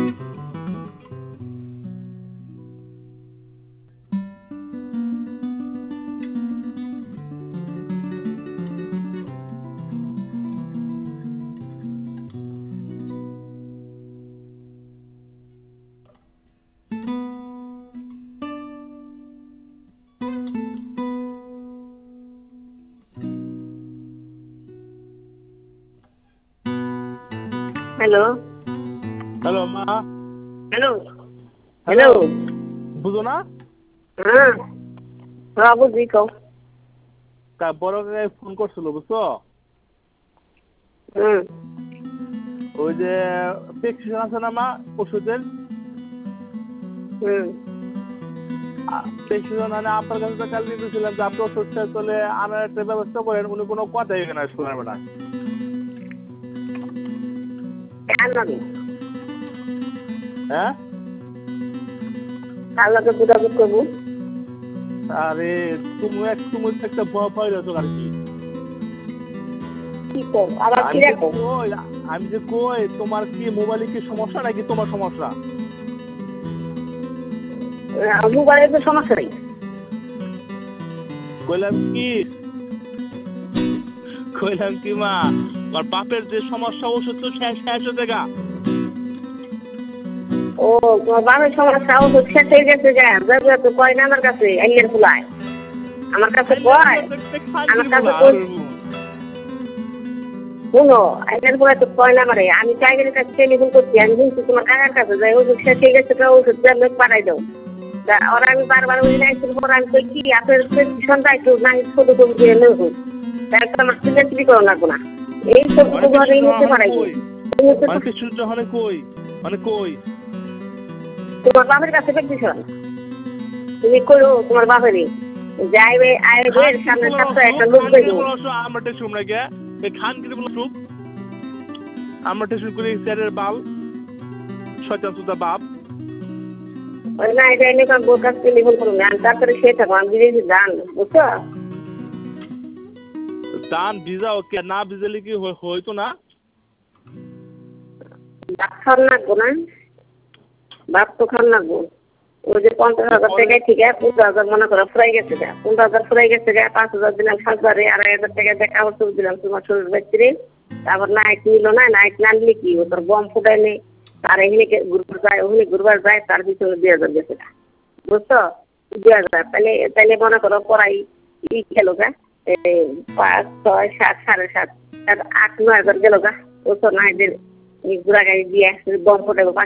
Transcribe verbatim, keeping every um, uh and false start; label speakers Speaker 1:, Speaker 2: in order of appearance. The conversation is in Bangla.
Speaker 1: হ্যালো
Speaker 2: হ্যালো মা।
Speaker 1: হ্যালো হ্যালো
Speaker 2: বুঝো না?
Speaker 1: হ্যাঁ হ্যাঁ বুঝি কও।
Speaker 2: তা বড় কাকাই ফোন করছিল বুঝছো?
Speaker 1: হুম
Speaker 2: ওই যে প্রেসক্রিপশন আছে না মা ওষুধের,
Speaker 1: হুম
Speaker 2: প্রেসক্রিপশন মানে আপনার কাছে তো কাল দিয়েছিলাম যে আপনি ওষুধটা চলে আনার একটা ব্যবস্থা করেন, উনি কোনো কথাই না শোনার বেটা।
Speaker 1: কার লাগে
Speaker 2: হ্যাঁ
Speaker 1: কার লাগে যোগাযোগ করবো?
Speaker 2: আরে তুমি এক তুমি একটা ভয় ভয় রয়েছো আর কি।
Speaker 1: কি কর আবার কি
Speaker 2: আমি যে
Speaker 1: রাখো?
Speaker 2: কই আমি যে কই তোমার কি মোবাইলে কি সমস্যা নাকি তোমার সমস্যা?
Speaker 1: মোবাইলের তো সমস্যা নেই।
Speaker 2: কইলাম কি কইলাম কি মা, আমার বাপের যে সমস্যা ওষুধ তো শেষ শেষ হয়ে গা।
Speaker 1: ও তোমার বাবার সমস্যা ওষুধ শেষ হয়ে গেছে গা, যাবে তো কয় না আমার কাছে আইনের ফুলায় আমার কাছে কয় আমার কাছে কই শুনো আইনের ফুলায় তো কয় না মারে আমি টাইগারের কাছে টেলিফোন করছি, আমি শুনছি তোমার কাকার কাছে যাই ওষুধ শেষ হয়ে গেছে তো ওষুধ লোক পাঠাই দাও। তা ওরা আমি বারবার ওই নাইছিল পর আমি কই কি আপনার প্রেসক্রিপশন দায়িত্ব না ছোটো ছবি দিয়ে নেব তাই তো আমার সিলেক্টরি করা লাগবো না এই সব তো ঘরে এই মুহূর্তে পাঠাই দিই।
Speaker 2: মানে শুনছ মানে কই মানে কই
Speaker 1: তোমার বাপের কাছে প্রেসক্রিপশন তুমি করো তোমার বাপেরই যাইবে আইবে সামনে সপ্তাহে একটা লোক দেবো।
Speaker 2: আমরা টেনশন না গে এই খান কি বলো চুপ আমরা টেনশন করি স্যারের বাল শয়তান সুদা বাপ।
Speaker 1: ওই না এটা এনে কাম বোর কাছে টেলিফোন করুন আমি তারপরে সে থাকবো আমি বিদেশি যান বুঝছো?
Speaker 2: দান ভিজা ওকে না ভিজালে কি হইতো না?
Speaker 1: ভাত খাওয়ার লাগবো না ভাত তো খাওয়ার লাগবো। ওই যে পঞ্চাশ হাজার টাকায় ঠিক আছে পনেরো হাজার মনে করো ফুরাই গেছে গা পনেরো হাজার ফুরাই গেছে গা পাঁচ হাজার দিলাম সাতবারে আড়াই হাজার টাকা দিয়ে কাপড় চোপড় দিলাম তোমার শরীর ব্যক্তিরে তারপর নাইট নিল না নাইট না নিলে কি ও তোর বম ফুটাই নেই তার এখানে ঘুরবার যায় ওখানে ঘুরবার যায় তার পিছনে দুই হাজার গেছে গা বুঝছো? দুই হাজার তাহলে তাহলে মনে করো পড়াই ই গেল গা পাঁচ ছয় সাত সাড়ে সাত আট নয় হাজার গেল গা বুঝছো? নাইটের ঘোরা গাড়ি দিয়ে বম ফুটাইবো